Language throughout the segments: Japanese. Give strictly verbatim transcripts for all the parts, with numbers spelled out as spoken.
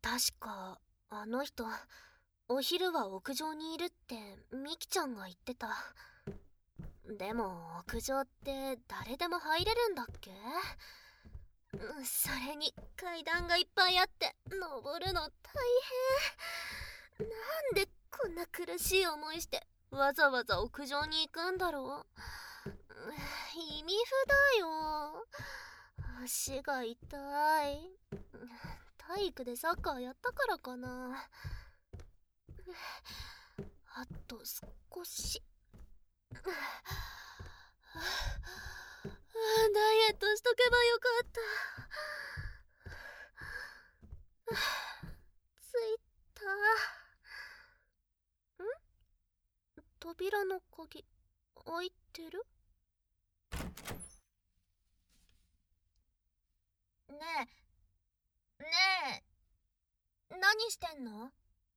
確か、あの人、お昼は屋上にいるってミキちゃんが言ってた。でも、屋上って誰でも入れるんだっけ？うん、それに階段がいっぱいあって登るの大変。なんでこんな苦しい思いしてわざわざ屋上に行くんだろう。うん、意味不だよ。足が痛い。体育でサッカーやったからかな。あと少し。ダイエットしとけばよかった。ついた。ん？扉の鍵開いてる？ねえ、ねえ、何してんの？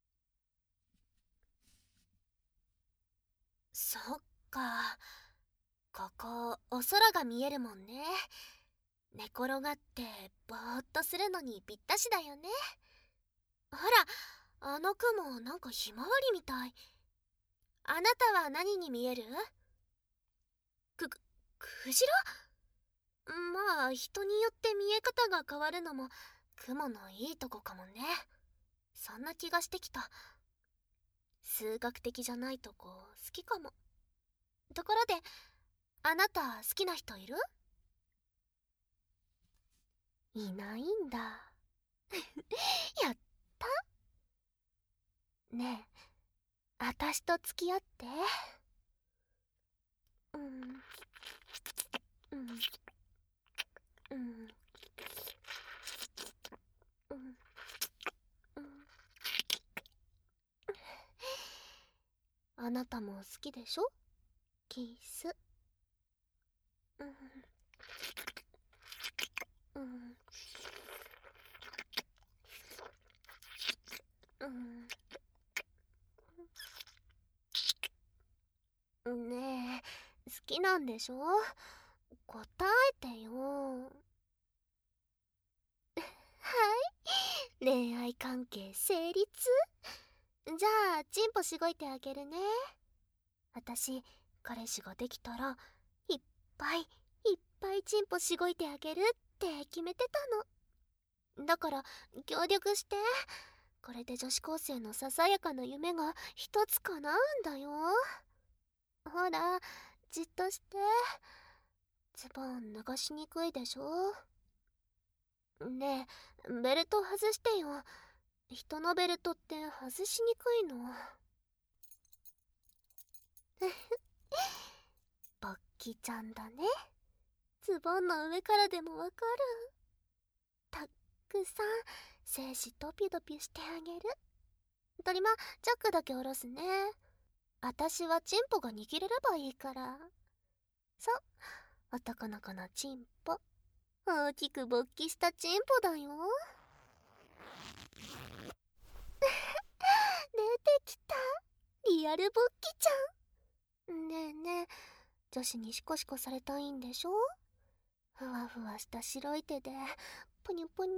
そっか、ここお空が見えるもんね。寝転がってぼーっとするのにぴったしだよね。ほら、あの雲なんかひまわりみたい。あなたは何に見える？く、クジラ？まあ人によって見え方が変わるのも雲のいいとこかもね。そんな気がしてきた。数学的じゃないとこ好きかも。ところで、あなた好きな人いる？いないんだ。やった。ねえ、あたしと付き合って。うん、うん、うん、うん、うん。あなたも好きでしょ？キス。うん、うん、うん。ねえ、好きなんでしょ？答えてよ。はい、恋愛関係成立？じゃあチンポしごいてあげるね。私彼氏ができたらいっぱいいっぱいチンポしごいてあげるって決めてたのだから、協力して。これで女子高生のささやかな夢が一つ叶うんだよ。ほら、じっとして。ズボン脱がしにくいでしょ？ねえ、ベルト外してよ。人のベルトって外しにくいの。ボッキちゃんだね。ズボンの上からでもわかる。たっくさん精子ドピドピしてあげる。トリマ、チャックだけ下ろすね。あたしはチンポが握れればいいから。そう、男の子のチンポ。大きく勃起したチンポだよ。出てきた。リアルボッキちゃん。ねえねえ、女子にシコシコされたいんでしょ？ふわふわした白い手でポニョポニーって。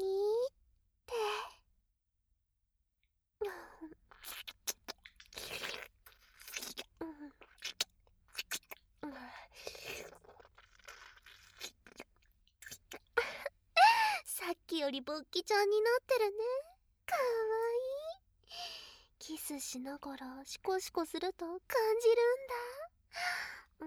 さっきよりボッキちゃんになってるね。かわいい。キスしながらシコシコすると感じるんだ。うん、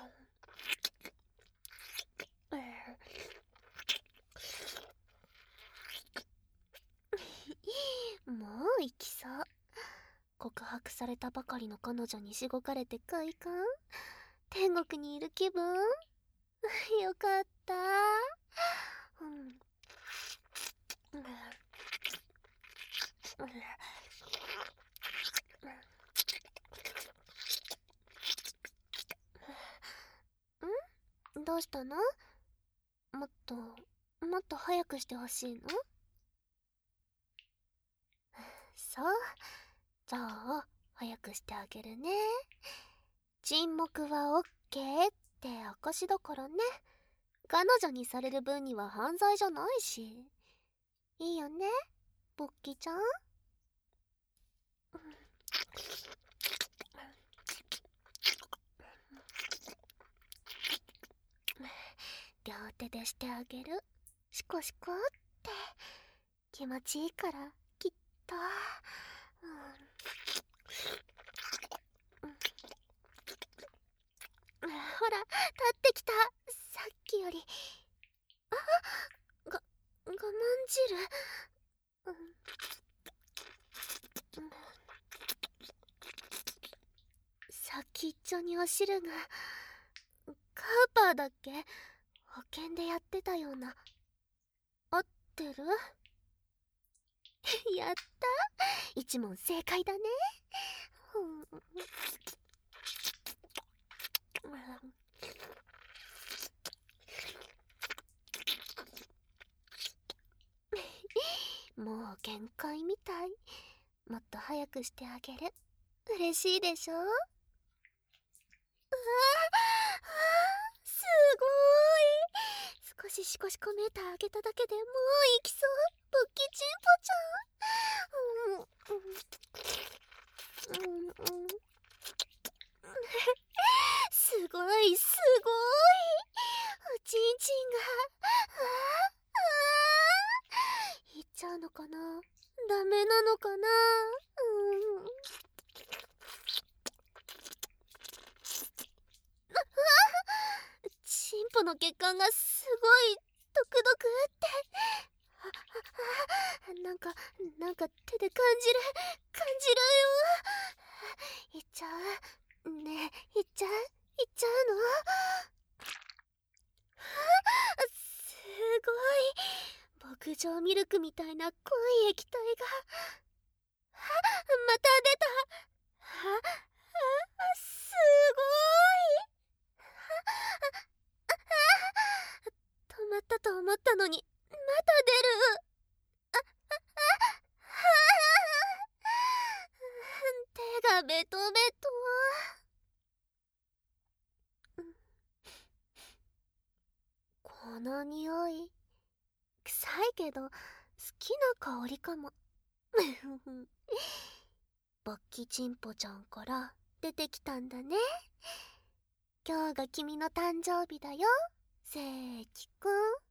うん、もう行きそう。告白されたばかりの彼女にしごかれて快感？天国にいる気分？よかった。うん、ん？どうしたの？もっともっと早くしてほしいの？そう、じゃあ早くしてあげるね。沈黙はオッケーって証だからね。 彼女にされる分には犯罪じゃないし。いいよね、ボッキちゃん。両手でしてあげる。シコシコって気持ちいいから、きっと。うん、ほら、立ってきた。さっきより。あ、が、我慢汁。うん、先っちょにお汁が。カーパーだっけ？保険でやってたような。合ってる？やった、一問正解だね。もう限界みたい。もっと早くしてあげる。嬉しいでしょ？うわあ、すごーい。少しシコシコメーター上げただけでもういきそう。ボッキチンポちゃん。うん、うん、うん。すごい、すごい。おちんちんが。ああ、いっちゃうのかな？ダメなのかな？うん。チンポの血管がすごいドクドクって。ああ、なんかなんか手で感じる感じるよ。いっちゃうねえ、いっちゃういっちゃうの？すごい、牧場ミルクみたいな濃い液体が。また出た。ああ、すごい。止まったと思ったのにまた出る。あああ、手がベトベト。この匂い臭いけど好きな香りかも。ボッキチンポちゃんから出てきたんだね。今日が君の誕生日だよ、せーきくん。